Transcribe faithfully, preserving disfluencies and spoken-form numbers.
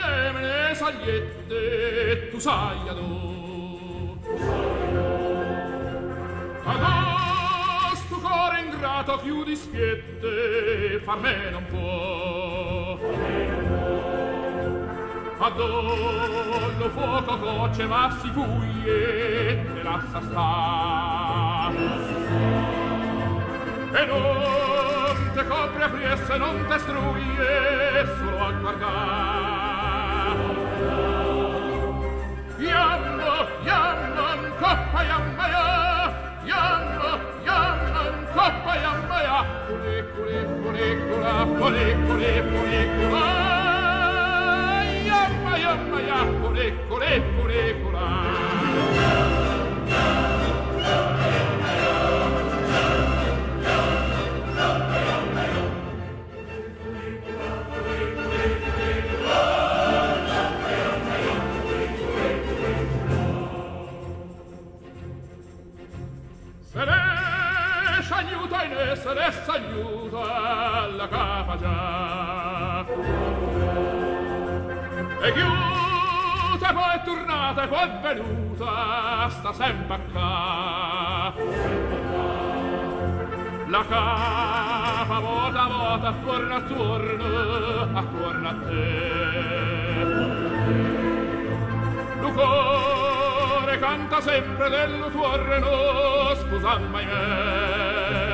nemine sagliette tu sai adò. Agosto cuore ingrato più di spiette far me non può. Adollo fuoco coce ma si fuglie e lascia sta. E non te copre appriesse, non te struie solo a guardar. Iammo, iammo, coppa, iamma, ia. Iammo, iammo, coppa, iamma, ia. Fuliculi, fulicula, fuliculi, fulicula. Iamma, iamma, ia. Fuliculi, fulicula. Se ne s'agnuta in essere s'agnuta la capa già. E chiuta poi è tornata e poi è venuta sta sempre qua. La capa vota vota attorno attorno attorno a te. Lucore canta sempre dello tuo reno, scusamma me.